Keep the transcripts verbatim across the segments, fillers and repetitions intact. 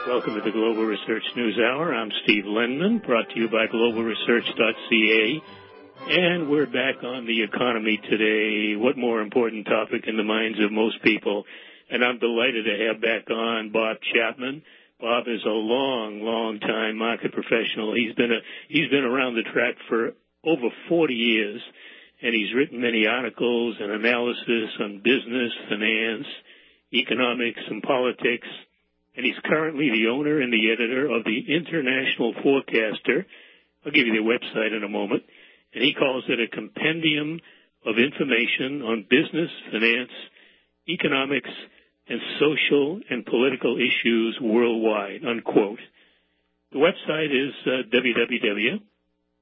Welcome to the Global Research News Hour. I'm Steve Lenman, brought to you by global research dot c a. And we're back on the economy today. What more important topic in the minds of most people? And I'm delighted to have back on Bob Chapman. Bob is a long, long time market professional. He's been a, he's been around the track for over forty years, and he's written many articles and analysis on business, finance, economics, and politics. And he's currently the owner and the editor of the International Forecaster. I'll give you the website in a moment. And he calls it a compendium of information on business, finance, economics, and social and political issues worldwide, unquote. The website is uh, w w w dot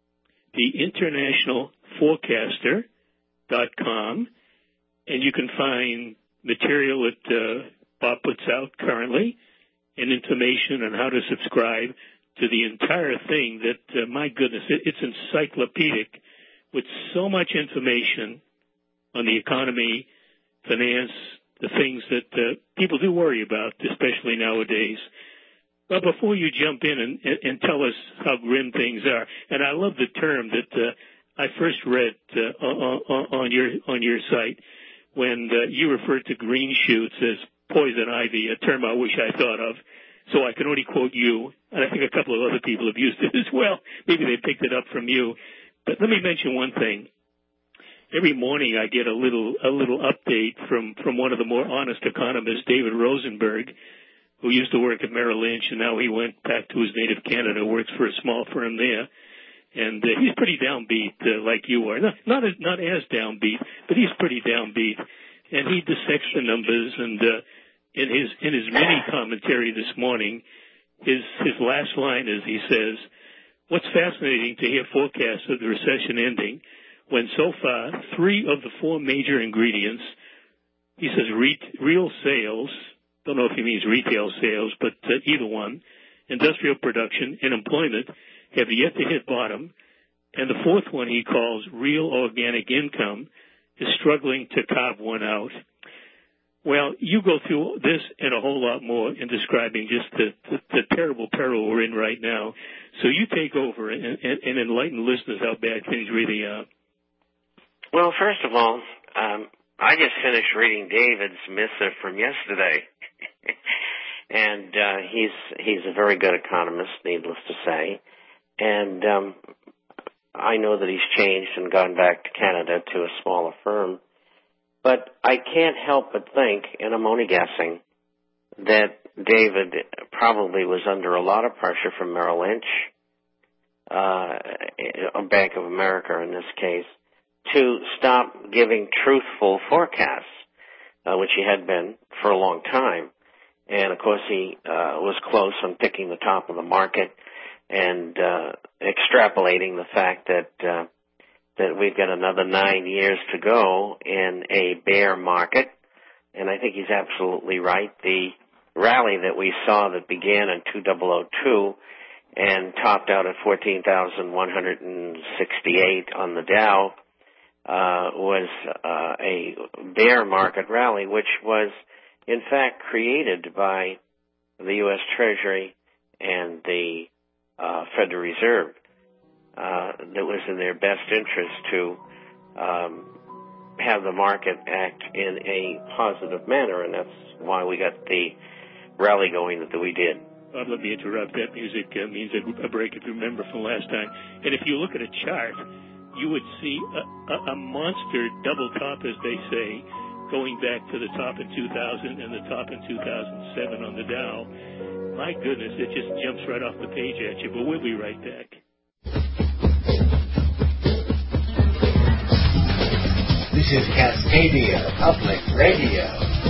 the international forecaster dot com, and you can find material that uh, Bob puts out currently and information on how to subscribe to the entire thing that, uh, my goodness, it, it's encyclopedic with so much information on the economy, finance, the things that uh, people do worry about, especially nowadays. But before you jump in and, and, and tell us how grim things are, and I love the term that uh, I first read uh, on, on your on your site when uh, you referred to green shoots as poison ivy, a term I wish I thought of. So I can only quote you, and I think a couple of other people have used it as well. Maybe they picked it up from you. But let me mention one thing. Every morning I get a little a little update from, from one of the more honest economists, David Rosenberg, who used to work at Merrill Lynch, and now he went back to his native Canada, works for a small firm there. And uh, he's pretty downbeat, uh, like you are. Not, not, as, not as downbeat, but he's pretty downbeat. And he dissects the numbers, and uh, in his in his mini commentary this morning, his his last line is, he says, "What's fascinating to hear forecasts of the recession ending when so far three of the four major ingredients," he says, re- real sales, don't know if he means retail sales, but uh, either one, industrial production and employment have yet to hit bottom, and the fourth one he calls real organic income is struggling to carve one out. Well, you go through this and a whole lot more in describing just the, the, the terrible peril we're in right now. So you take over and, and, and enlighten listeners how bad things really are. Well, first of all, um, I just finished reading David's missive from yesterday. and uh, he's he's a very good economist, needless to say. And um, I know that he's changed and gone back to Canada to a smaller firm. But I can't help but think, and I'm only guessing, that David probably was under a lot of pressure from Merrill Lynch, uh, Bank of America in this case, to stop giving truthful forecasts, uh, which he had been for a long time. And, of course, he uh, was close on picking the top of the market and uh, extrapolating the fact that uh, that we've got another nine years to go in a bear market. And I think he's absolutely right. The rally that we saw that began in two thousand two and topped out at fourteen thousand one hundred sixty-eight on the Dow uh, was uh, a bear market rally, which was, in fact, created by the U S Treasury and the uh, Federal Reserve. Uh, that was in their best interest to um, have the market act in a positive manner, and that's why we got the rally going that we did. Bob, let me interrupt. That music uh, means a break, if you remember from last time. And if you look at a chart, you would see a, a, a monster double top, as they say, going back to the top in two thousand and the top in two thousand seven on the Dow. My goodness, it just jumps right off the page at you, but we'll be right back. This is Cascadia Public Radio.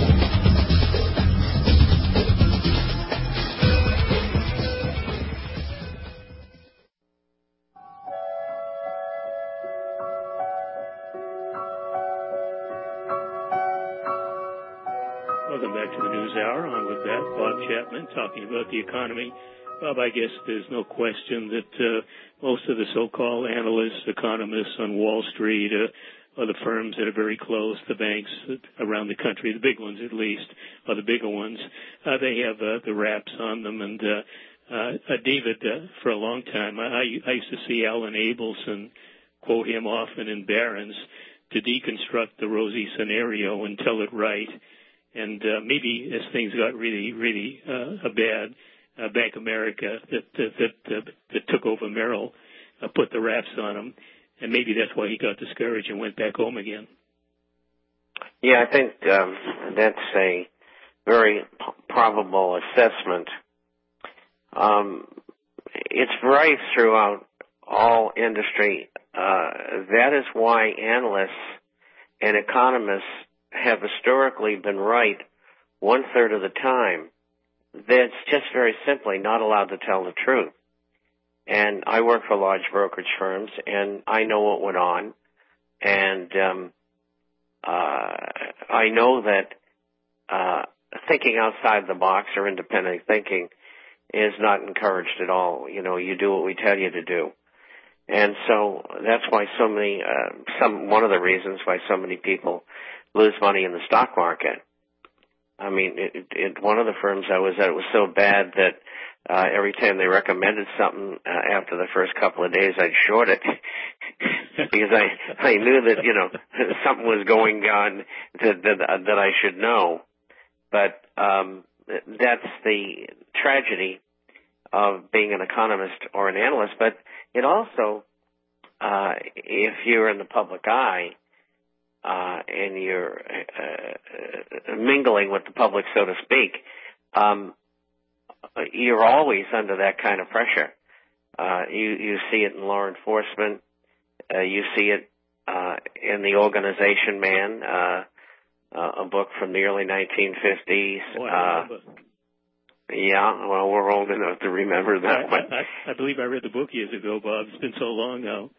Welcome back to the News Hour. On with that, Bob Chapman talking about the economy. Bob, I guess there's no question that uh, most of the so-called analysts, economists on Wall Street uh, or the firms that are very close, the banks around the country, the big ones at least, or the bigger ones, uh, they have uh, the wraps on them. And uh, uh, uh, David, uh, for a long time, I, I used to see Alan Abelson quote him often in Barron's to deconstruct the rosy scenario and tell it right. And uh, maybe as things got really, really uh, bad, uh, Bank America that that that, uh, that took over Merrill uh, put the wraps on him, and maybe that's why he got discouraged and went back home again. Yeah, I think um, that's a very p- probable assessment. Um, it's rife throughout all industry. Uh, that is why analysts and economists have historically been right one-third of the time. That's just very simply not allowed to tell the truth. And I work for large brokerage firms, and I know what went on. And um, uh, I know that uh, thinking outside the box or independent thinking is not encouraged at all. You know, you do what we tell you to do. And so that's why so many, uh, some, one of the reasons why so many people lose money in the stock market. I mean, it, it, one of the firms I was at, it was so bad that uh, every time they recommended something uh, after the first couple of days, I'd short it because I, I knew that, you know, something was going on that, that, that I should know. But um, that's the tragedy of being an economist or an analyst. But it also, uh, if you're in the public eye uh, and you're uh, mingling with the public, so to speak, um, you're always under that kind of pressure. Uh, you, you see it in law enforcement. Uh, you see it uh, in The Organization Man, uh, uh, a book from the early nineteen fifties. Oh, I remember. Uh, Yeah, well, we're old enough to remember that I, one. I, I believe I read the book years ago, Bob. It's been so long now.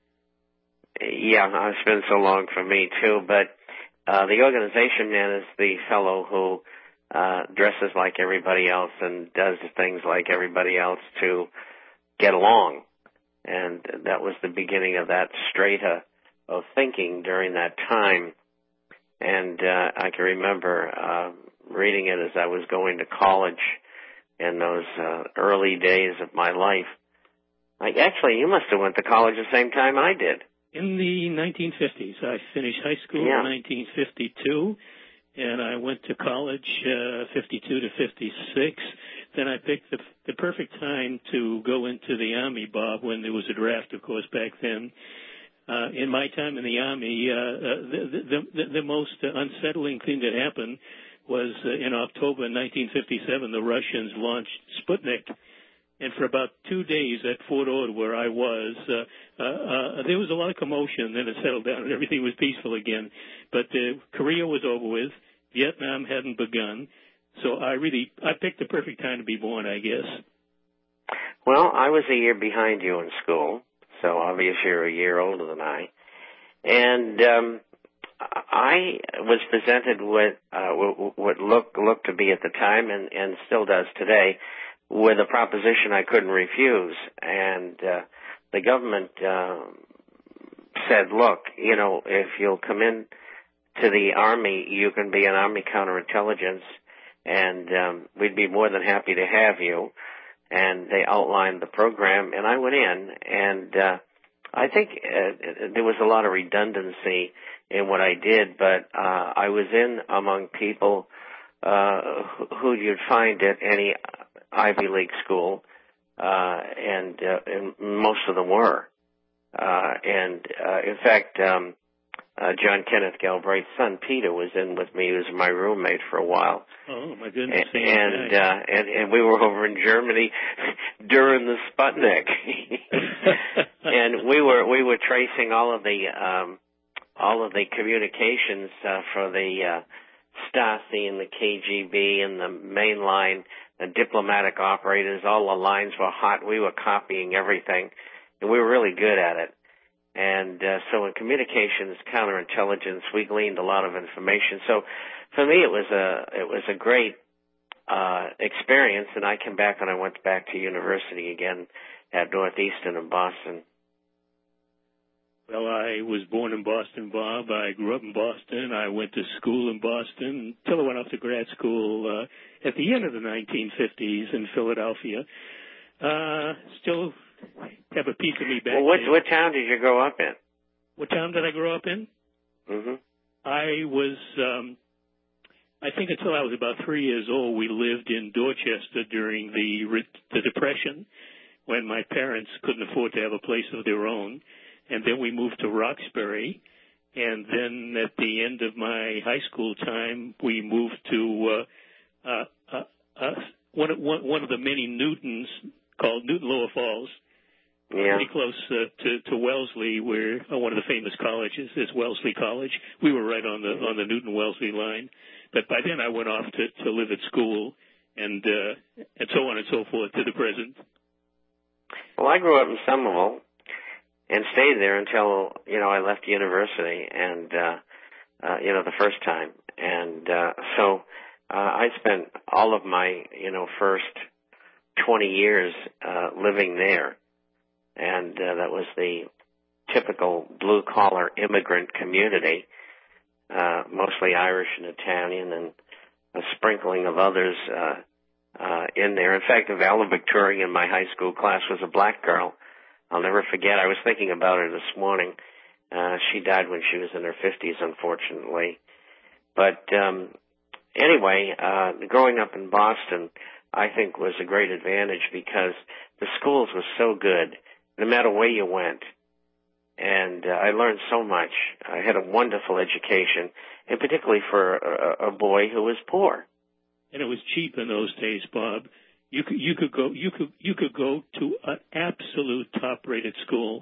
Yeah, it's been so long for me, too. But uh, the Organization Man is the fellow who uh, dresses like everybody else and does things like everybody else to get along. And that was the beginning of that strata of thinking during that time. And uh, I can remember uh, reading it as I was going to college in those uh, early days of my life. Like, actually, you must have went to college the same time I did. In the nineteen fifties. I finished high school Yeah. in nineteen fifty-two, and I went to college uh, fifty-two to fifty-six. Then I picked the, the perfect time to go into the Army, Bob, when there was a draft, of course, back then. Uh, in my time in the Army, uh, uh, the, the, the, the most unsettling thing that happened was uh, in October nineteen fifty-seven, the Russians launched Sputnik. And for about two days at Fort Ord, where I was, uh, uh, uh, there was a lot of commotion. Then it settled down and everything was peaceful again. But uh, Korea was over with. Vietnam hadn't begun. So I really, I picked the perfect time to be born, I guess. Well, I was a year behind you in school, so obviously you're a year older than I. And um, I was presented with uh, what looked, looked to be at the time, and, and still does today, with a proposition I couldn't refuse. And uh, the government uh, said, look, you know, if you'll come in to the Army, you can be an Army counterintelligence, and um, we'd be more than happy to have you. And they outlined the program, and I went in, and uh, I think uh, there was a lot of redundancy in what I did, but uh, I was in among people uh, who you'd find at any Ivy League school, uh, and, uh, and most of them were. Uh, and, uh, in fact, um, uh, John Kenneth Galbraith's son, Peter, was in with me. He was my roommate for a while. Oh, my goodness. And, and, uh, and, and we were over in Germany during the Sputnik. And we were, we were tracing all of the, um, all of the communications, uh, for the, uh, Stasi and the K G B and the mainline, the diplomatic operators. All the lines were hot. We were copying everything, and we were really good at it. And uh, so in communications, counterintelligence, we gleaned a lot of information. So for me, it was a it was a great uh, experience. And I came back and I went back to university again at Northeastern in Boston. Well, I was born in Boston, Bob. I grew up in Boston. I went to school in Boston until I went off to grad school uh, at the end of the nineteen fifties in Philadelphia. Uh, still have a piece of me back Well, what, there. what town did you grow up in? What town did I grow up in? Mm-hmm. I was, um, I think until I was about three years old, we lived in Dorchester during the the Depression, when my parents couldn't afford to have a place of their own. And then we moved to Roxbury. And then at the end of my high school time, we moved to uh, uh, uh, uh, one, of, one, one of the many Newtons called Newton Lower Falls, Yeah. pretty close uh, to, to Wellesley, where uh, one of the famous colleges is Wellesley College. We were right on the on the Newton-Wellesley line. But by then I went off to, to live at school and uh, and so on and so forth to the present. Well, I grew up in Somerville and stayed there until, you know, I left university and, uh, uh, you know, the first time. And, uh, so, uh, I spent all of my, you know, first twenty years, uh, living there. And, uh, that was the typical blue collar immigrant community, uh, mostly Irish and Italian and a sprinkling of others, uh, uh, in there. In fact, the valedictorian in my high school class was a black girl. I'll never forget. I was thinking about her this morning. Uh, she died when she was in her fifties, unfortunately. But um, anyway, uh, growing up in Boston, I think was a great advantage because the schools were so good, no matter where you went. And uh, I learned so much. I had a wonderful education, and particularly for a, a boy who was poor. And it was cheap in those days, Bob. You could you could go you could you could go to an absolute top-rated school,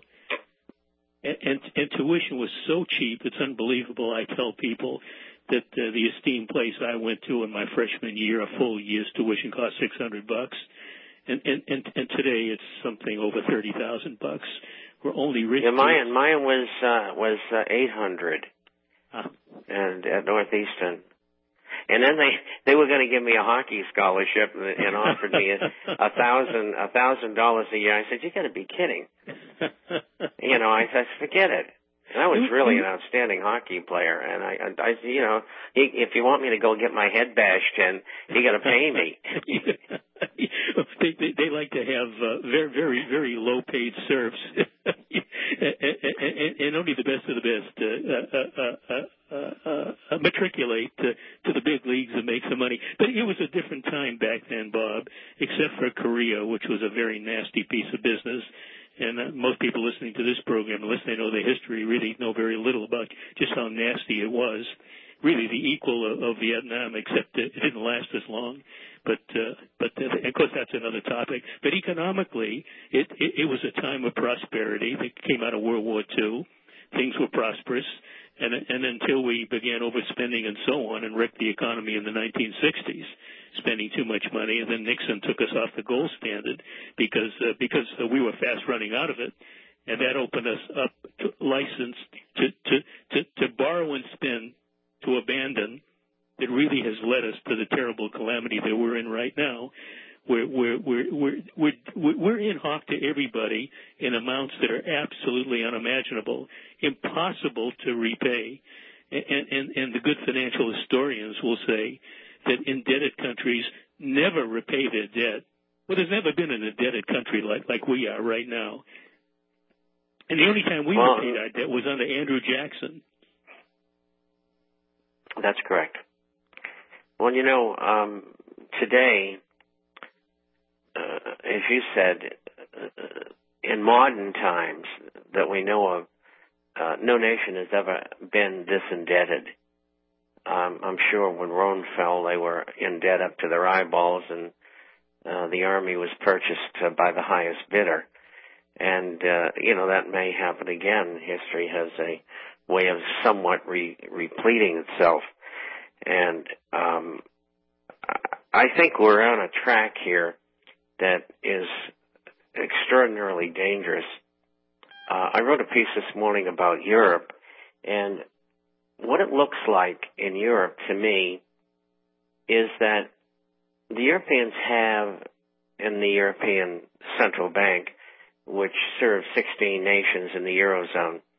and, and and tuition was so cheap it's unbelievable. I tell people that uh, the esteemed place I went to in my freshman year, a full year's tuition cost six hundred bucks, and and and, and today it's something over thirty thousand bucks. We're only rich. Yeah, mine mine was uh, was uh, eight hundred, huh. and at Northeastern. And then they they were going to give me a hockey scholarship and, and offered me a, a thousand a thousand dollars a year. I said, "You got to be kidding!" You know, I said, "Forget it." And I was really an outstanding hockey player. And I, I, you know, if you want me to go get my head bashed in, you got to pay me. they, they they like to have uh, very very very low paid serfs, and, and, and only the best of the best uh, uh, uh, uh, uh, uh, matriculate to, to the big leagues and make some money. But it was a different time back then, Bob, except for Korea, which was a very nasty piece of business. And uh, most people listening to this program, unless they know the history, really know very little about just how nasty it was. Really the equal of, of Vietnam, except it didn't last as long. But, uh, but uh, of course, that's another topic. But economically, it, it, it was a time of prosperity that came out of World War Two. Things were prosperous. And, and until we began overspending and so on and wrecked the economy in the nineteen sixties, spending too much money, and then Nixon took us off the gold standard because uh, because uh, we were fast running out of it, and that opened us up to license to, to, to, to borrow and spend, to abandon. It really has led us to the terrible calamity that we're in right now. We're, we're, we're, we're, we're, we're in hock to everybody in amounts that are absolutely unimaginable, impossible to repay. And, and, and the good financial historians will say that indebted countries never repay their debt. Well, there's never been an indebted country like, like we are right now. And the only time we well, repaid our debt was under Andrew Jackson. That's correct. Well, you know, um, today, uh, as you said, uh, in modern times that we know of, uh, no nation has ever been this indebted. Um, I'm sure when Rome fell, they were in debt up to their eyeballs, and uh, the army was purchased uh, by the highest bidder. And, uh, you know, that may happen again. History has a way of somewhat re- repleting itself. And um, I think we're on a track here that is extraordinarily dangerous. Uh, I wrote a piece this morning about Europe, and what it looks like in Europe, to me, is that the Europeans have, in the European Central Bank, which serves sixteen nations in the Eurozone,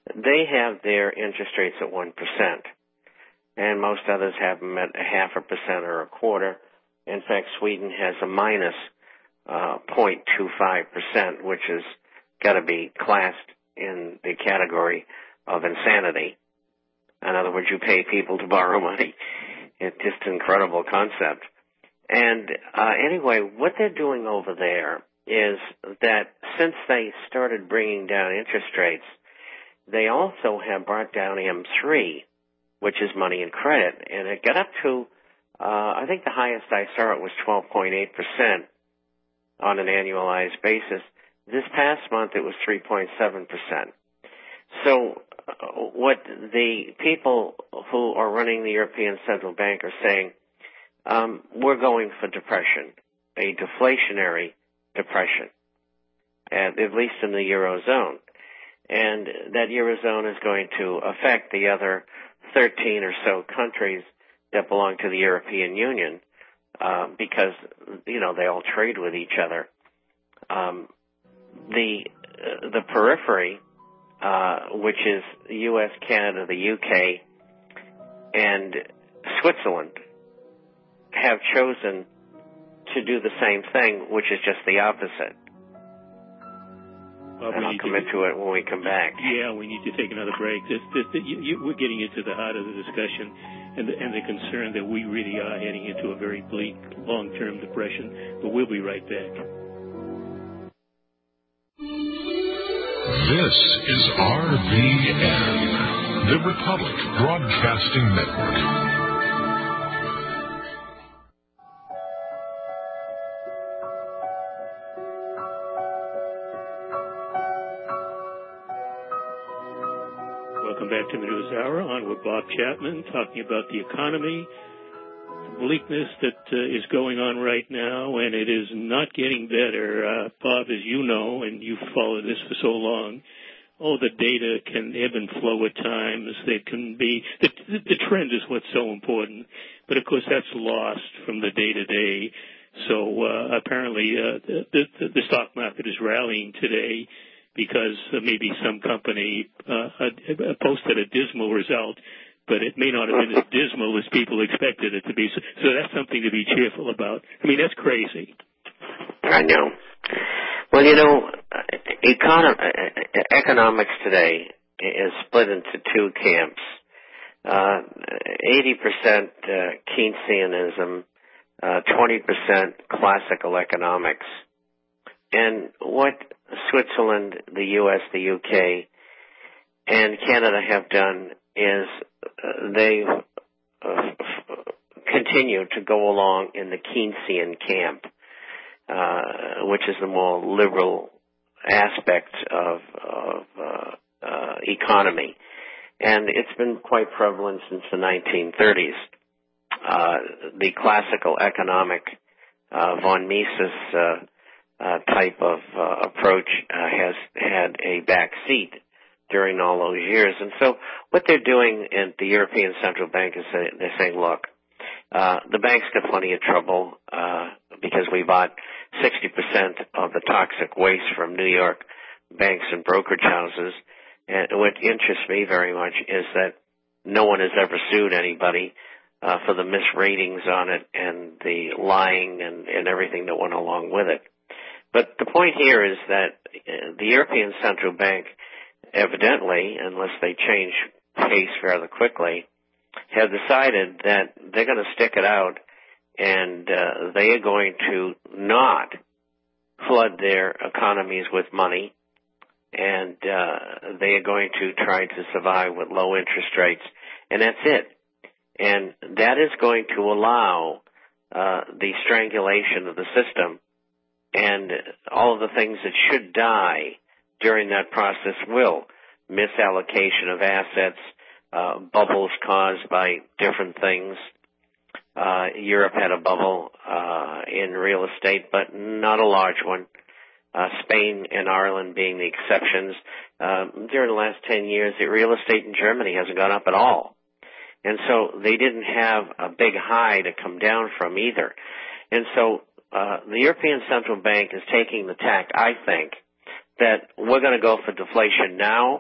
they have their interest rates at one percent. And most others have them at a half a percent or a quarter. In fact, Sweden has a minus uh, zero point two five percent, which has got to be classed in the category of insanity. In other words, you pay people to borrow money. It's just an incredible concept. And uh, anyway, what they're doing over there is that since they started bringing down interest rates, they also have brought down M three, which is money and credit, and it got up to, uh, I think the highest I saw it was twelve point eight percent on an annualized basis. This past month it was three point seven percent. So uh, what the people who are running the European Central Bank are saying, um, we're going for depression, a deflationary depression, at, at least in the Eurozone. And that Eurozone is going to affect the other thirteen or so countries that belong to the European Union uh, because, you know, they all trade with each other. Um, the uh, the periphery, uh, which is the U S, Canada, the U K, and Switzerland, have chosen to do the same thing, which is just the opposite. Well, and I'll commit to, to it when we come back. Yeah, we need to take another break. This, this, this, you, you, we're getting into the heart of the discussion and the, and the concern that we really are heading into a very bleak long-term depression. But we'll be right back. This is R B N, the Republic Broadcasting Network. Welcome back to the News Hour. On with Bob Chapman, talking about the economy, the bleakness that uh, is going on right now, and it is not getting better. Uh, Bob, as you know, and you've followed this for so long, oh, the data can ebb and flow at times. They can be, the, the trend is what's so important, but of course that's lost from the day-to-day. So uh, apparently uh, the, the, the stock market is rallying today because uh, maybe some company uh, posted a dismal result, but it may not have been as dismal as people expected it to be. So, so that's something to be cheerful about. I mean, that's crazy. I know. Well, you know, econo- economics today is split into two camps. Uh, eighty percent uh, Keynesianism, uh, twenty percent classical economics. And what Switzerland, the U S, the U K, and Canada have done is uh, they uh, continue to go along in the Keynesian camp, uh, which is the more liberal aspect of, of uh, uh, economy. And it's been quite prevalent since the nineteen thirties. Uh, the classical economic uh, von Mises uh, uh, type of uh, approach uh, has had a back seat during all those years. And so what they're doing at the European Central Bank is they're saying, look, uh, the bank's got plenty of trouble uh, because we bought sixty percent of the toxic waste from New York banks and brokerage houses. And what interests me very much is that no one has ever sued anybody uh, for the misratings on it and the lying and, and everything that went along with it. But the point here is that the European Central Bank, evidently, unless they change pace fairly quickly, have decided that they're going to stick it out and uh, they are going to not flood their economies with money, and uh, they are going to try to survive with low interest rates, and that's it. And that is going to allow uh, the strangulation of the system, and all of the things that should die during that process will. Misallocation of assets, uh, bubbles caused by different things. Uh, Europe had a bubble uh, in real estate, but not a large one. Uh, Spain and Ireland being the exceptions. Uh, during the last ten years, the real estate in Germany hasn't gone up at all. And so they didn't have a big high to come down from either. And so uh, the European Central Bank is taking the tack, I think, that we're going to go for deflation now,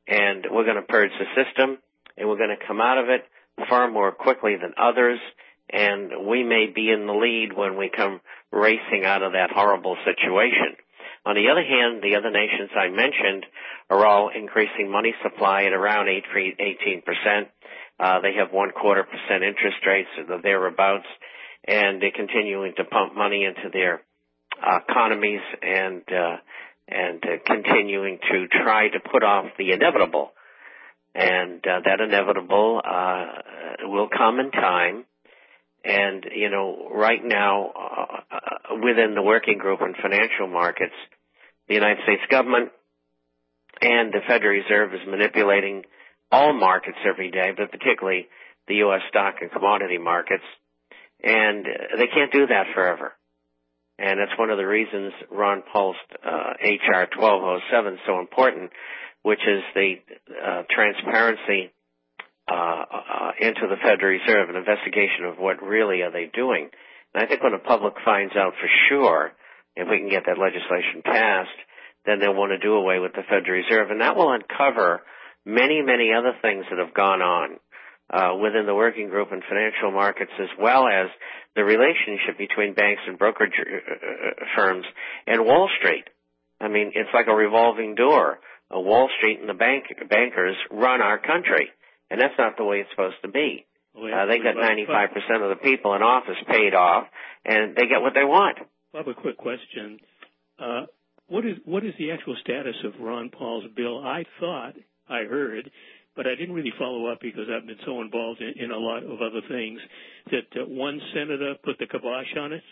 and we're going to purge the system, and we're going to come out of it far more quickly than others, and we may be in the lead when we come racing out of that horrible situation. On the other hand, the other nations I mentioned are all increasing money supply at around eighteen percent. Uh, they have one quarter percent interest rates or thereabouts, and they're continuing to pump money into their uh, economies and uh, and uh, continuing to try to put off the inevitable. And uh, that inevitable uh, will come in time. And, you know, right now, uh, within the working group in financial markets, the United States government and the Federal Reserve is manipulating all markets every day, but particularly the U S stock and commodity markets. And they can't do that forever. And that's one of the reasons Ron Paul's uh, H R twelve oh seven is so important, which is the uh, transparency uh, uh, into the Federal Reserve, an investigation of what really are they doing. And I think when the public finds out for sure, if we can get that legislation passed, then they'll want to do away with the Federal Reserve. And that will uncover many, many other things that have gone on uh, within the working group and financial markets, as well as the relationship between banks and brokerage firms and Wall Street. I mean, it's like a revolving door. Uh, Wall Street and the bank, bankers run our country, and that's not the way it's supposed to be. Uh, they got ninety-five percent of the people in office paid off, and they get what they want. Bob, a quick question. Uh, what is what is the actual status of Ron Paul's bill? I thought I heard, but I didn't really follow up because I've been so involved in, in a lot of other things, that uh, one senator put the kibosh on it.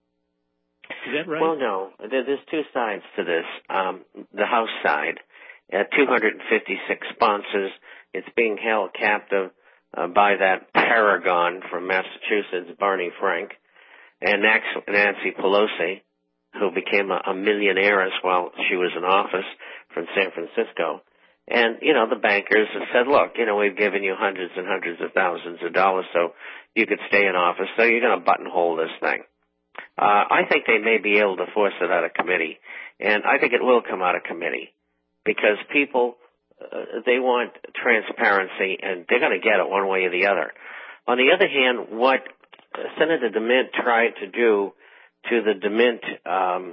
Is that right? Well, no. There's two sides to this. Um, the House side, uh, two hundred fifty-six sponsors. It's being held captive uh, by that paragon from Massachusetts, Barney Frank, and Nancy Pelosi, who became a, a millionaire while she was in office from San Francisco. And, you know, the bankers have said, look, you know, we've given you hundreds and hundreds of thousands of dollars so you could stay in office, so you're going to buttonhole this thing. Uh, I think they may be able to force it out of committee, and I think it will come out of committee because people, uh, they want transparency, and they're going to get it one way or the other. On the other hand, what Senator DeMint tried to do to the DeMint um,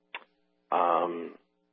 um,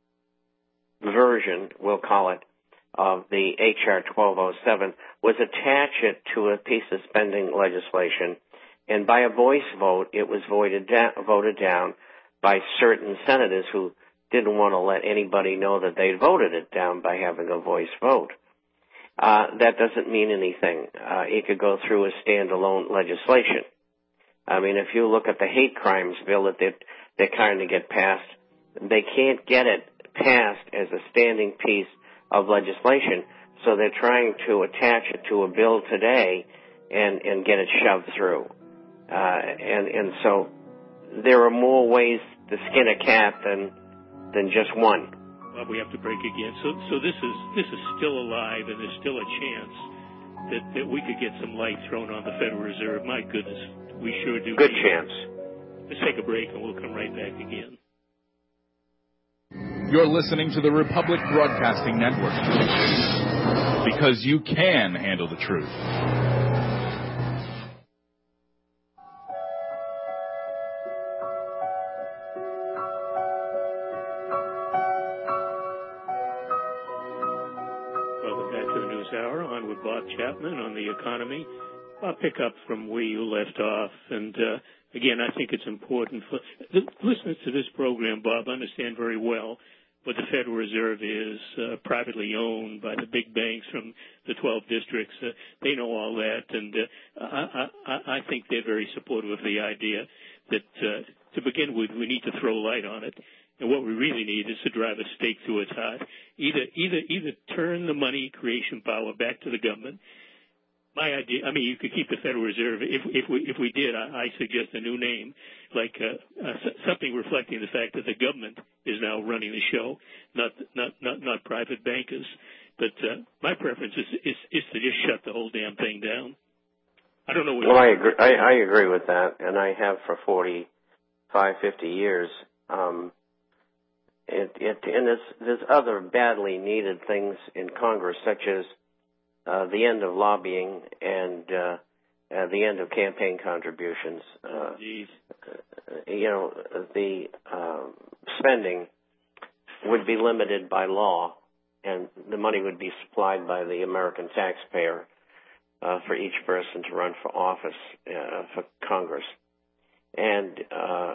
version, we'll call it, of the H R twelve oh seven was attach it to a piece of spending legislation, and by a voice vote, it was voted down, voted down by certain senators who didn't want to let anybody know that they voted it down by having a voice vote. Uh, that doesn't mean anything. Uh, it could go through as standalone legislation. I mean, if you look at the hate crimes bill that they're, they're trying to get passed, they can't get it passed as a standing piece of legislation, so they're trying to attach it to a bill today and, and get it shoved through. Uh, and, and so there are more ways to skin a cat than than just one. Well, we have to break again. So so this is this is still alive, and there's still a chance that, that we could get some light thrown on the Federal Reserve. My goodness, we sure do. Good chance. Let's take a break, and we'll come right back again. You're listening to the Republic Broadcasting Network, because you can handle the truth. Welcome back to the News Hour, on with Bob Chapman on the economy. I'll pick up from where you left off, and uh, again, I think it's important for the listeners to this program, Bob, understand very well what the Federal Reserve is, uh, privately owned by the big banks from the twelve districts. Uh, they know all that, and uh, I, I, I think they're very supportive of the idea that, uh, to begin with, we need to throw light on it. And what we really need is to drive a stake through its heart. Either, either, either turn the money creation power back to the government. My idea, I mean, you could keep the Federal Reserve. If, if we if we did, I, I suggest a new name, like uh, uh, something reflecting the fact that the government is now running the show, not not not, not private bankers. But uh, my preference is, is is to just shut the whole damn thing down. I don't know what. Well, I agree. I, I agree with that, and I have for forty-five, fifty years. Um, it, it, and there's, there's other badly needed things in Congress, such as uh, the end of lobbying and uh, uh, the end of campaign contributions. Uh, you know, the uh, spending would be limited by law, and the money would be supplied by the American taxpayer uh, for each person to run for office uh, for Congress. And uh,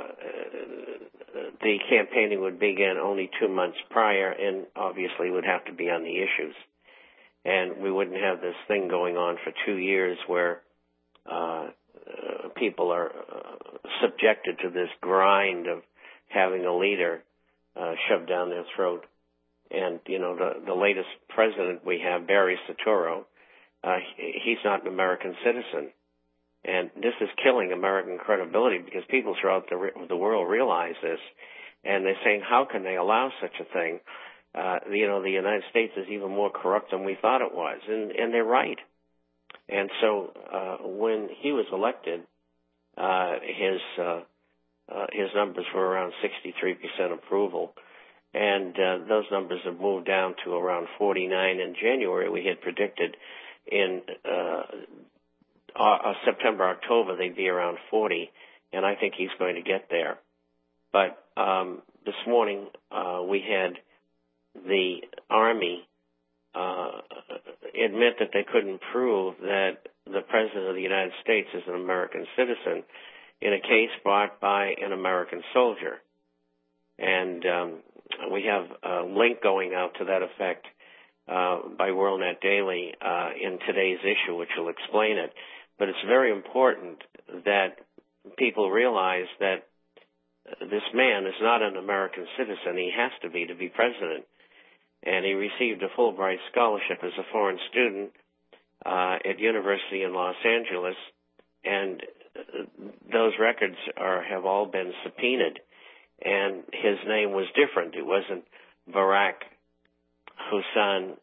the campaigning would begin only two months prior and obviously would have to be on the issues. And we wouldn't have this thing going on for two years where uh, uh, people are uh, subjected to this grind of having a leader uh, shoved down their throat. And, you know, the, the latest president we have, Barry Soetoro, uh, he's not an American citizen. And this is killing American credibility because people throughout the, the world realize this. And they're saying, how can they allow such a thing? Uh, you know, the United States is even more corrupt than we thought it was. And, and they're right. And so uh, when he was elected, uh, his uh, uh, his numbers were around sixty-three percent approval. And uh, those numbers have moved down to around forty-nine in January. We had predicted in uh, uh, September, October, they'd be around forty. And I think he's going to get there. But um, this morning uh, we had the Army uh, admit that they couldn't prove that the President of the United States is an American citizen in a case brought by an American soldier. And um, we have a link going out to that effect uh, by WorldNet Daily uh, in today's issue, which will explain it. But it's very important that people realize that this man is not an American citizen. He has to be to be president. And he received a Fulbright scholarship as a foreign student uh, at University in Los Angeles, and those records are have all been subpoenaed. And his name was different. It wasn't Barack Hussein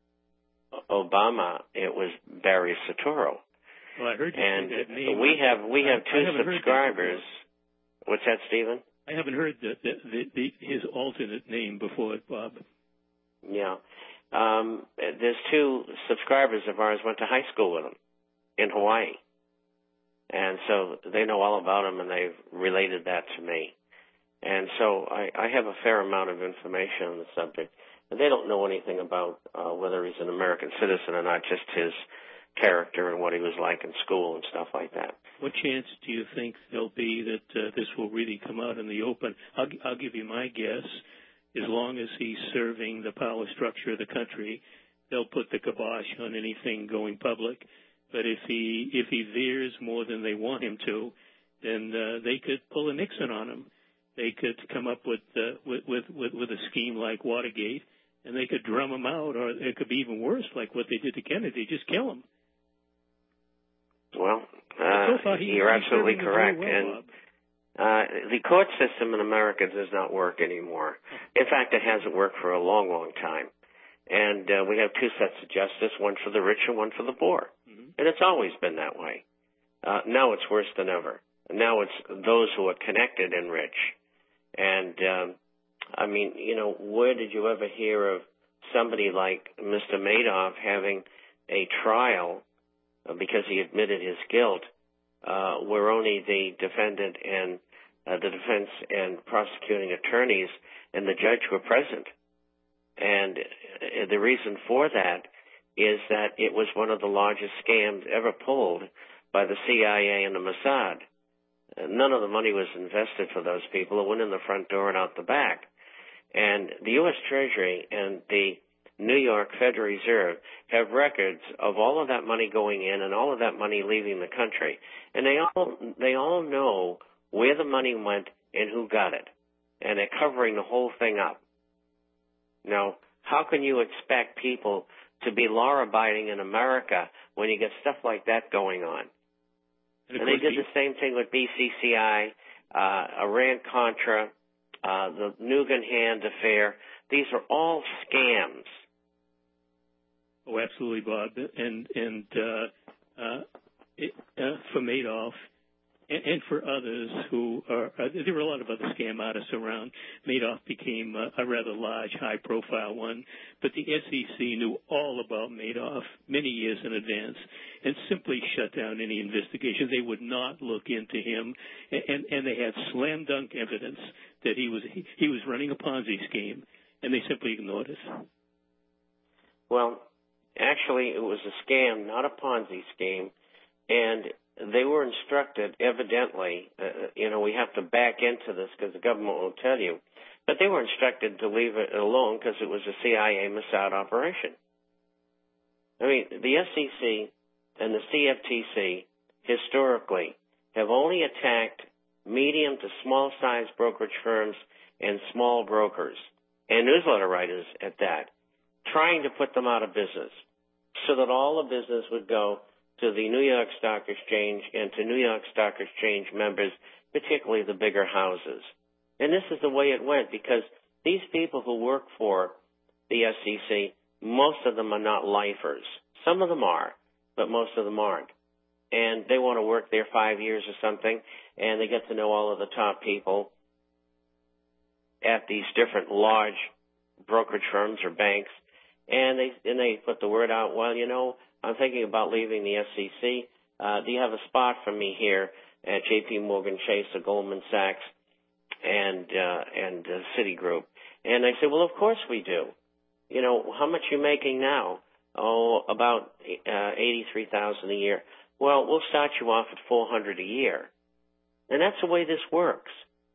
Obama. It was Barry Soetoro. Well, I heard you and say that name. we have we have two subscribers. That What's that, Stephen? I haven't heard the, the, the, the, his alternate name before, Bob. Yeah. Um, there's two subscribers of ours went to high school with him in Hawaii. And so they know all about him, and they've related that to me. And so I, I have a fair amount of information on the subject. And they don't know anything about uh, whether he's an American citizen or not, just his character and what he was like in school and stuff like that. What chance do you think there'll be that uh, this will really come out in the open? I'll, I'll give you my guess. As long as he's serving the power structure of the country, they'll put the kibosh on anything going public. But if he if he veers more than they want him to, then uh, they could pull a Nixon on him. They could come up with, uh, with with with with a scheme like Watergate, and they could drum him out, or it could be even worse, like what they did to Kennedy, just kill him. Well, uh, so far, he, you're absolutely correct. Well, and Bob. Uh, the court system in America does not work anymore. In fact, it hasn't worked for a long, long time. And uh, we have two sets of justice, one for the rich and one for the poor. Mm-hmm. And it's always been that way. Uh, now it's worse than ever. Now it's those who are connected and rich. And, um, I mean, you know, where did you ever hear of somebody like Mister Madoff having a trial uh, because he admitted his guilt, Uh, where only the defendant and uh, the defense and prosecuting attorneys and the judge were present. And uh, the reason for that is that it was one of the largest scams ever pulled by the C I A and the Mossad. Uh, none of the money was invested for those people. It went in the front door and out the back. And the U S Treasury and the New York Federal Reserve have records of all of that money going in and all of that money leaving the country. And they all they all know where the money went and who got it. And they're covering the whole thing up. Now, how can you expect people to be law-abiding in America when you get stuff like that going on? And, and they did the same thing with B C C I, uh, Iran-Contra, uh, the Nugan Hand affair. These are all scams. Oh, absolutely, Bob. And and uh, uh, it, uh, for Madoff And, and for others who are, uh, there were a lot of other scam artists around. Madoff became a, a rather large, high-profile one, but the S E C knew all about Madoff many years in advance and simply shut down any investigation. They would not look into him, and, and, and they had slam-dunk evidence that he was he, he was running a Ponzi scheme, and they simply ignored it. Well, actually, it was a scam, not a Ponzi scheme, and they were instructed, evidently, uh, you know, we have to back into this because the government won't tell you, but they were instructed to leave it alone because it was a C I A Mossad operation. I mean, the S E C and the C F T C historically have only attacked medium to small-sized brokerage firms and small brokers, and newsletter writers at that, trying to put them out of business so that all the business would go to the New York Stock Exchange and to New York Stock Exchange members, particularly the bigger houses. And this is the way it went because these people who work for the S E C, most of them are not lifers. Some of them are, but most of them aren't. And they want to work there five years or something, and they get to know all of the top people at these different large brokerage firms or banks, and they and they put the word out, well, you know, I'm thinking about leaving the S E C. Uh, do you have a spot for me here at J P Morgan Chase or Goldman Sachs and uh, and uh, Citigroup? And I said, well, of course we do. You know, how much are you making now? Oh, about uh, eighty-three thousand dollars a year. Well, we'll start you off at four hundred dollars a year. And that's the way this works.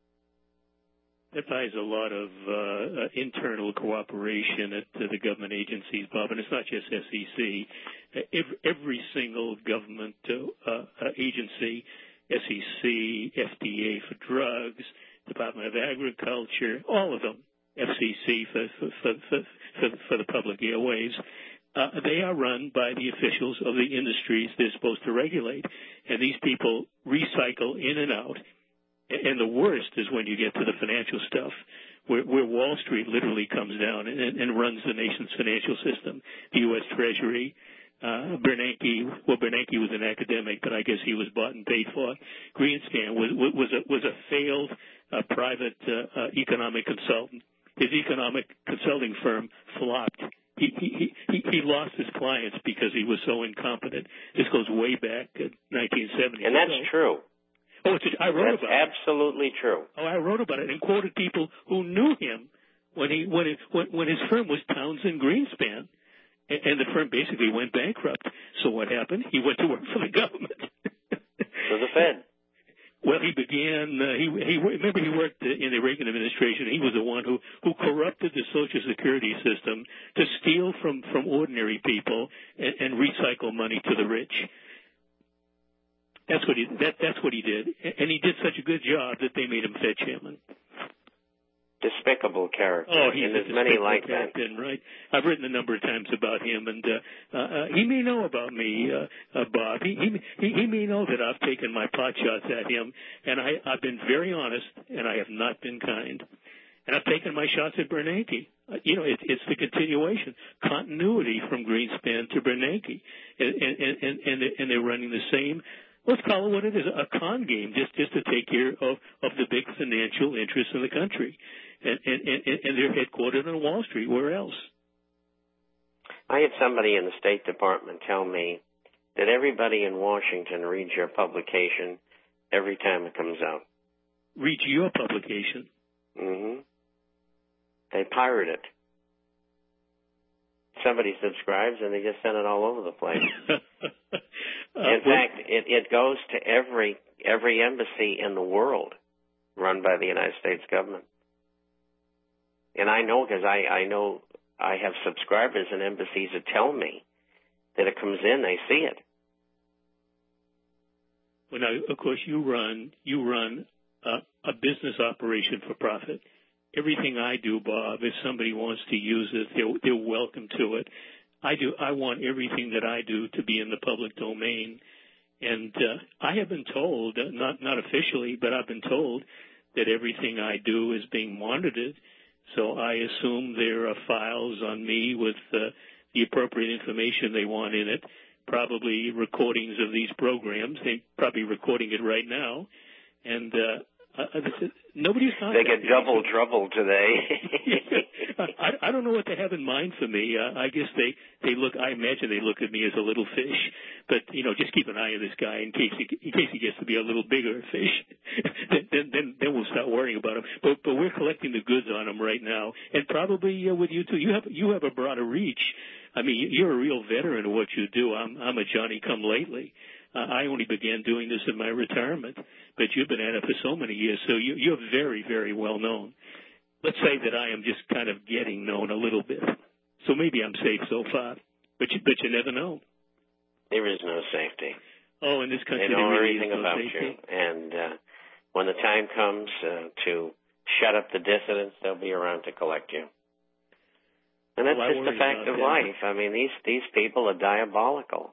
That buys a lot of uh, uh, internal cooperation at uh, the government agencies, Bob, and it's not just S E C. Uh, every, every single government uh, uh, agency, S E C, F D A for drugs, Department of Agriculture, all of them, F C C for for for, for, for, for the public airways, uh, they are run by the officials of the industries they're supposed to regulate, and these people recycle in and out. And the worst is when you get to the financial stuff, where, where Wall Street literally comes down and, and runs the nation's financial system. The U S Treasury, uh, Bernanke, well, Bernanke was an academic, but I guess he was bought and paid for. Greenspan was, was, a, was a failed uh, private uh, uh, economic consultant. His economic consulting firm flopped. He, he, he, he lost his clients because he was so incompetent. This goes way back to nineteen seventy. And that's so, true. Oh, it's a, I wrote That's about it. absolutely true. Oh, I wrote about it and quoted people who knew him when he when it, when, when his firm was Townsend Greenspan, and, and the firm basically went bankrupt. So what happened? He went to work for the government. For the Fed. Well, he began. Uh, he he remember he worked in the Reagan administration. He was the one who who corrupted the Social Security system to steal from from ordinary people and, and recycle money to the rich. That's what he that that's what he did, and he did such a good job that they made him Fed chairman. Despicable character. Oh, he's and a there's many like character, that. Right? I've written a number of times about him, and uh, uh, he may know about me, uh, uh, Bob. He, he he may know that I've taken my pot shots at him, and I I've been very honest, and I have not been kind. And I've taken my shots at Bernanke. Uh, you know, it, it's the continuation, continuity from Greenspan to Bernanke, and and and and, and they're running the same. Let's call it what it is, a con game, just, just to take care of, of the big financial interests in the country. And, and, and, and they're headquartered on Wall Street. Where else? I had somebody in the State Department tell me that everybody in Washington reads your publication every time it comes out. Reads your publication? Mm-hmm. They pirate it. Somebody subscribes, and they just send it all over the place. uh, in well, fact, it, it goes to every every embassy in the world run by the United States government. And I know because I, I know I have subscribers in embassies that tell me that it comes in, they see it. Well, now, of course, you run you run uh, a business operation for profit. Everything I do, Bob, if somebody wants to use it, they're, they're welcome to it. I do. I want everything that I do to be in the public domain, and uh, I have been told, uh, not not officially, but I've been told that everything I do is being monitored. So I assume there are files on me with uh, the appropriate information they want in it. probably recordings of these programs. They're probably recording it right now. And uh, uh, nobody's They get double me. trouble today. I, I don't know what they have in mind for me. Uh, I guess they, they look, I imagine they look at me as a little fish. But, you know, just keep an eye on this guy in case he, in case he gets to be a little bigger fish. then, then, then we'll start worrying about him. But, but we're collecting the goods on him right now. And probably uh, with you, too. You have, you have a broader reach. I mean, you're a real veteran of what you do. I'm, I'm a Johnny-come-lately. Uh, I only began doing this in my retirement, but you've been at it for so many years, so you, you're very, very well known. Let's say that I am just kind of getting known a little bit, so maybe I'm safe so far, but you, but you never know. There is no safety. Oh, in this country, they know there really everything is no about safety. you, and uh, when the time comes uh, to shut up the dissidents, they'll be around to collect you. And that's well, just the fact of that. life. I mean, these these people are diabolical.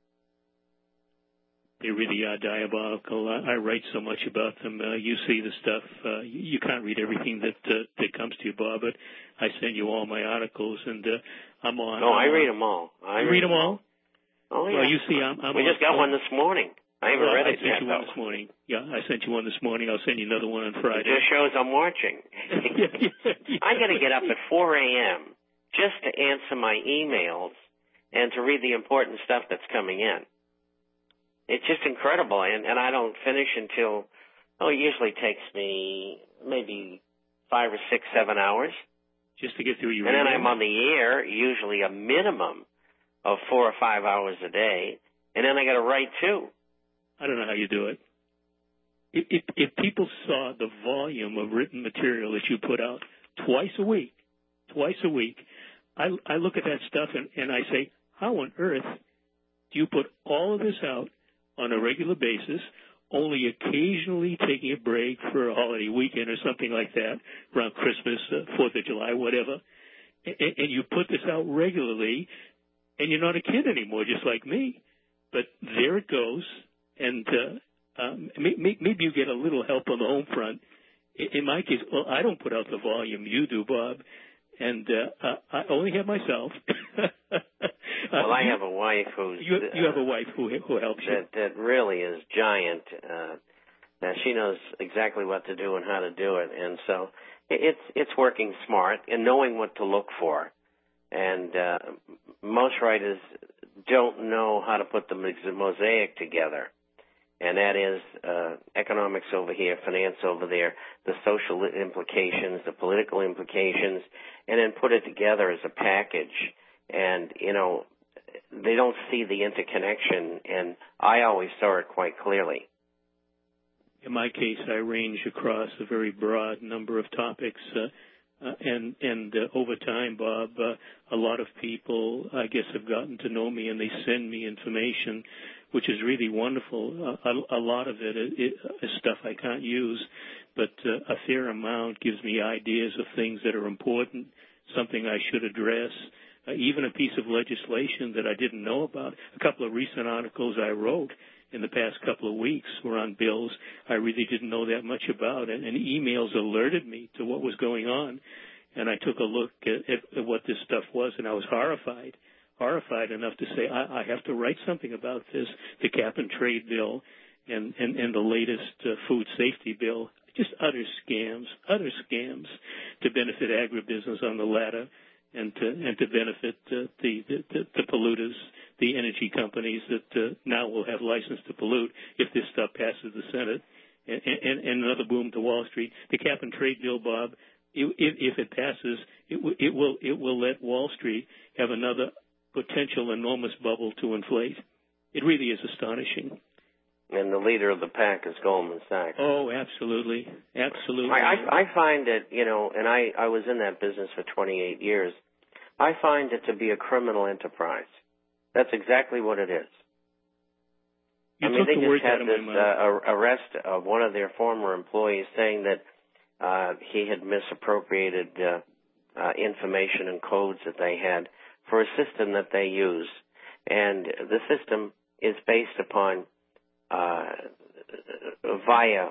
They really are diabolical. I, I write so much about them. Uh, you see the stuff. Uh, you, you can't read everything that uh, that comes to you, Bob, but I send you all my articles, and uh, I'm on. Oh, I'm I on. read them all. I you read them all? Oh, yeah. Well, you see, I'm, I'm we on, just got one this morning. I haven't well, read I it sent yet, you though. one this morning. Yeah, I sent you one this morning. I'll send you another one on Friday. It just shows I'm watching. yeah, yeah, yeah. I got to get up at four a.m. just to answer my emails and to read the important stuff that's coming in. It's just incredible, and, and I don't finish until, oh, it usually takes me maybe five or six, seven hours. Just to get through your And then email. I'm on the air, usually a minimum of four or five hours a day, and then I got to write too. I don't know how you do it. If, if, if people saw the volume of written material that you put out twice a week, twice a week, I, I look at that stuff and, and I say, how on earth do you put all of this out on a regular basis, only occasionally taking a break for a holiday weekend or something like that, around Christmas, uh, fourth of July, whatever, and, and you put this out regularly, and you're not a kid anymore, just like me. But there it goes, and uh, um, maybe you get a little help on the home front. In my case, well, I don't put out the volume you do, Bob, and uh, uh, I only have myself. Well, I have a wife who's... You, you have a wife who who helps you. That, that really is giant. Uh, now she knows exactly what to do and how to do it, and so it's it's working smart and knowing what to look for. And uh, most writers don't know how to put the mosaic together, and that is uh, economics over here, finance over there, the social implications, the political implications, and then put it together as a package. And, you know, they don't see the interconnection, and I always saw it quite clearly. In my case, I range across a very broad number of topics, uh, uh, and and uh, over time, Bob, uh, a lot of people, I guess, have gotten to know me, and they send me information, which is really wonderful. Uh, a, a lot of it is, is stuff I can't use, but uh, a fair amount gives me ideas of things that are important, something I should address. Uh, even a piece of legislation that I didn't know about. A couple of recent articles I wrote in the past couple of weeks were on bills I really didn't know that much about, and, and emails alerted me to what was going on, and I took a look at, at, at what this stuff was, and I was horrified, horrified enough to say, I, I have to write something about this, the cap and trade bill and, and, and the latest uh, food safety bill. Just utter scams, utter scams to benefit agribusiness on the latter, and to and to benefit uh, the, the the polluters, the energy companies that uh, now will have license to pollute if this stuff passes the Senate, and, and, and another boom to Wall Street. The cap and trade bill, Bob, if, if it passes, it, w- it will it will let Wall Street have another potential enormous bubble to inflate. It really is astonishing. And the leader of the pack is Goldman Sachs. Oh, absolutely, absolutely. I, I, I find it, you know, and I, I was in that business for twenty-eight years. I find it to be a criminal enterprise. That's exactly what it is. You I mean, took they the just words had out of my this mouth. uh, arrest of one of their former employees saying that uh, he had misappropriated uh, uh, information and codes that they had for a system that they use. And the system is based upon Uh, via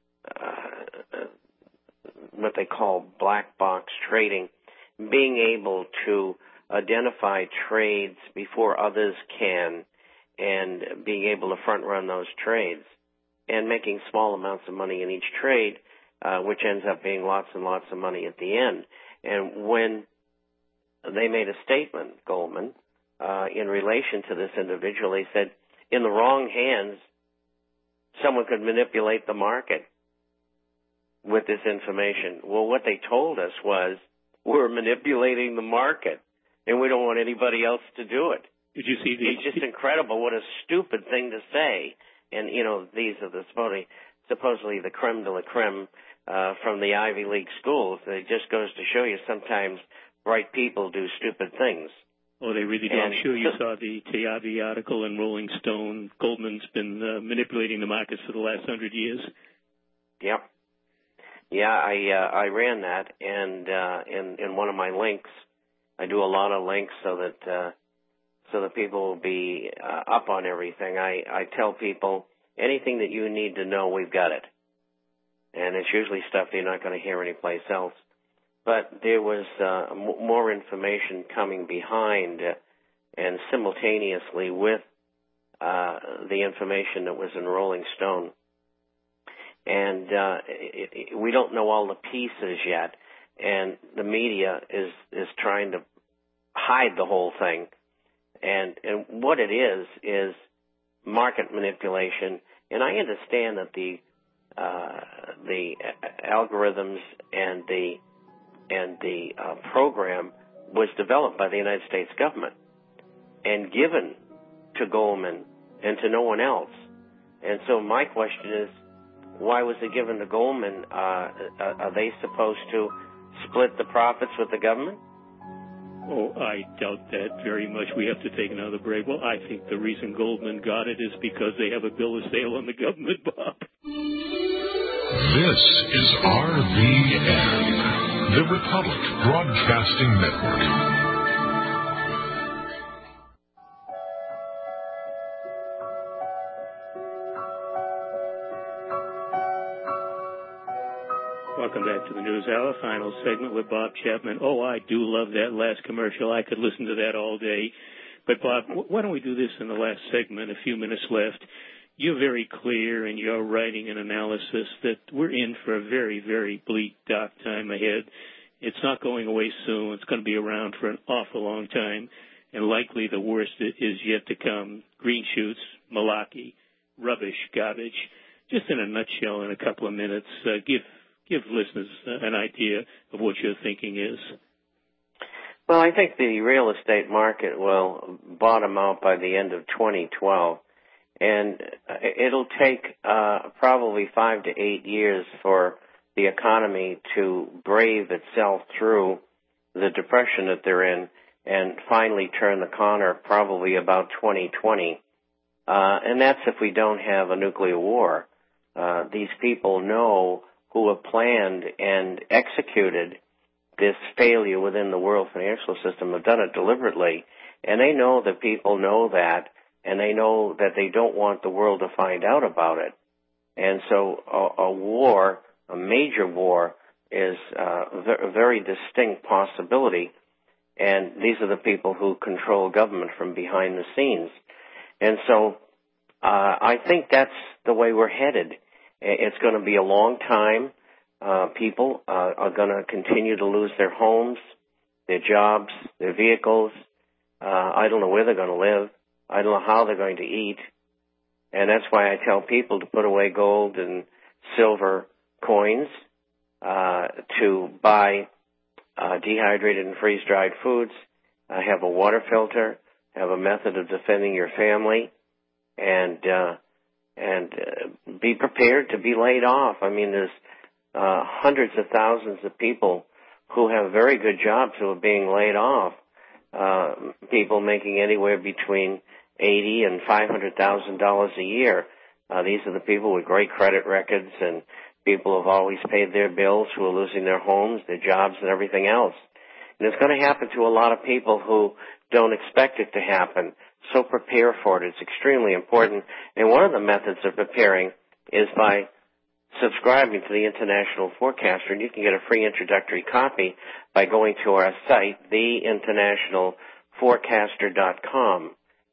uh, what they call black box trading, being able to identify trades before others can and being able to front run those trades and making small amounts of money in each trade, uh, which ends up being lots and lots of money at the end. And when they made a statement, Goldman, uh, in relation to this individual, they said, in the wrong hands, someone could manipulate the market with this information. Well, what they told us was, we're manipulating the market, and we don't want anybody else to do it. Did you see the? It's just incredible. What a stupid thing to say. And, you know, these are the supposedly, supposedly the creme de la creme uh, from the Ivy League schools. It just goes to show you sometimes bright people do stupid things. Oh, they really do. And I'm sure you saw the Tayavi article in Rolling Stone. Goldman's been uh, manipulating the markets for the last hundred years. Yep. Yeah, I uh, I ran that, and uh, in in one of my links, I do a lot of links so that uh, so that people will be uh, up on everything. I I tell people anything that you need to know, we've got it, and it's usually stuff you're not going to hear anyplace else. But there was uh, m- more information coming behind uh, and simultaneously with uh, the information that was in Rolling Stone. And uh, it, it, we don't know all the pieces yet, and the media is, is trying to hide the whole thing. And, and what it is is market manipulation. And I understand that the uh, the algorithms and the and the uh, program was developed by the United States government and given to Goldman and to no one else. And so my question is, why was it given to Goldman? Uh, are they supposed to split the profits with the government? Oh, I doubt that very much. We have to take another break. Well, I think the reason Goldman got it is because they have a bill of sale on the government, Bob. This is R V N, the Republic Broadcasting Network. Welcome back to the News Hour, final segment with Bob Chapman. Oh, I do love that last commercial. I could listen to that all day. But, Bob, why don't we do this in the last segment, a few minutes left. You're very clear in your writing and analysis that we're in for a very, very bleak, dark time ahead. It's not going away soon. It's going to be around for an awful long time, and likely the worst is yet to come. Green shoots, malarkey, rubbish, garbage. Just in a nutshell, in a couple of minutes, uh, give give listeners an idea of what your thinking is. Well, I think the real estate market will bottom out by the end of twenty twelve, and it'll take uh, probably five to eight years for the economy to brave itself through the depression that they're in and finally turn the corner, probably about twenty twenty. Uh, and that's if we don't have a nuclear war. Uh, these people know who have planned and executed this failure within the world financial system, have done it deliberately, and they know that people know that, and they know that they don't want the world to find out about it. And so a, a war, a major war, is uh, a very distinct possibility, and these are the people who control government from behind the scenes. And so uh, I think that's the way we're headed. It's going to be a long time. Uh, people uh, are going to continue to lose their homes, their jobs, their vehicles. Uh, I don't know where they're going to live. I don't know how they're going to eat. And that's why I tell people to put away gold and silver coins, uh, to buy uh, dehydrated and freeze-dried foods, uh, have a water filter, have a method of defending your family, and uh, and uh, be prepared to be laid off. I mean, there's uh, hundreds of thousands of people who have very good jobs who are being laid off, uh, people making anywhere between eighty and five hundred thousand dollars a year. Uh, these are the people with great credit records and people who have always paid their bills, who are losing their homes, their jobs, and everything else. And it's going to happen to a lot of people who don't expect it to happen. So prepare for it. It's extremely important. And one of the methods of preparing is by subscribing to the International Forecaster. And you can get a free introductory copy by going to our site, the international forecaster dot com.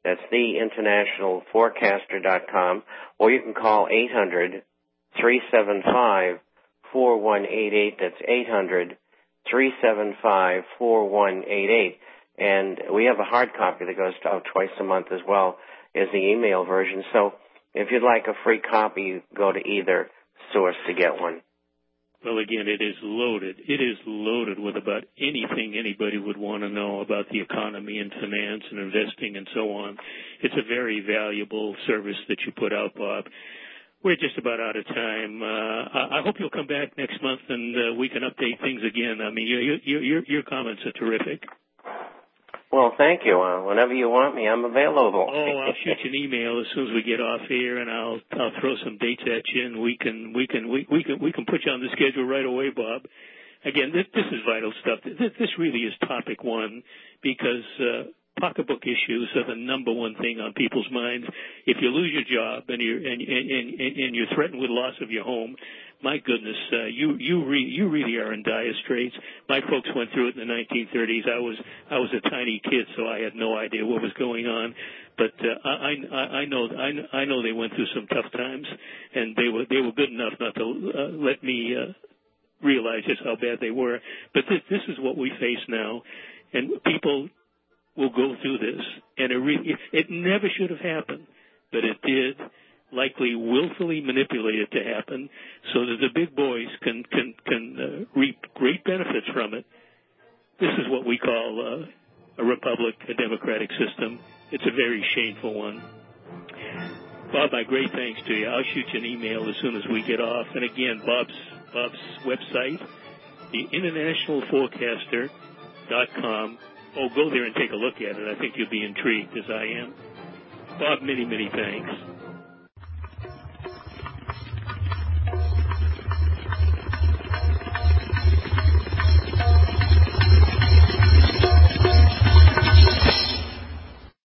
That's the international forecaster dot com, or you can call eight hundred, three seven five, four one eight eight. That's eight hundred, three seven five, four one eight eight. And we have a hard copy that goes out twice a month as well as the email version. So if you'd like a free copy, go to either source to get one. Well, again, it is loaded. It is loaded with about anything anybody would want to know about the economy and finance and investing and so on. It's a very valuable service that you put out, Bob. We're just about out of time. Uh, I hope you'll come back next month and uh, we can update things again. I mean, your, your, your, your comments are terrific. Well, thank you. Uh, whenever you want me, I'm available. Oh, I'll shoot you an email as soon as we get off here, and I'll I'll throw some dates at you, and we can we can we, we can we can put you on the schedule right away, Bob. Again, this this is vital stuff. This, this really is topic one because uh, pocketbook issues are the number one thing on people's minds. If you lose your job and you and and and, and you're threatened with loss of your home, my goodness, uh, you you re, you really are in dire straits. My folks went through it in the nineteen thirties. I was I was a tiny kid, so I had no idea what was going on. But uh, I, I I know I, I know they went through some tough times, and they were they were good enough not to uh, let me uh, realize just how bad they were. But this this is what we face now, and people will go through this, and it really, it never should have happened, but it did. Likely willfully manipulated to happen so that the big boys can can can uh, reap great benefits from it. This is what we call uh, a republic, a democratic system. It's a very shameful one. Bob, my great thanks to you. I'll shoot you an email as soon as we get off. And again, Bob's Bob's website, the international forecaster dot com. Oh, go there and take a look at it. I think you'll be intrigued as I am. Bob, many, many thanks.